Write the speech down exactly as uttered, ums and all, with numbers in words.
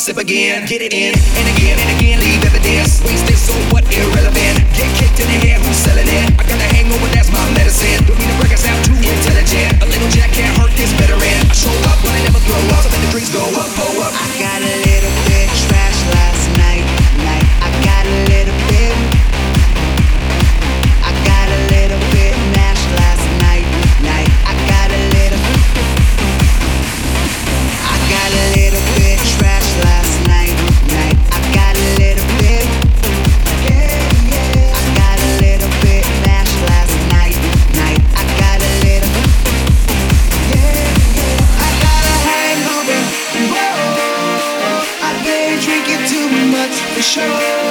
sip again. Get it in and again and again, leave evidence. Wasted, so what, irrelevant. Get kicked in the head, who's selling it? I got a hangover, that's my medicine. Don't need to break us out, too intelligent. A little jack can't hurt this veteran. I show up, but I never throw up. So let the drinks go up, go up. I got a little bit trash last night, night. I got a little bit. I got a little bit mash last night, night. I got a little. I got a little bit trash last night, night. I got a little bit. Yeah, yeah. I got a little bit mash last night, night. I got a little. Yeah, yeah. I got a hangover. Whoa, I've been drinking too much for sure.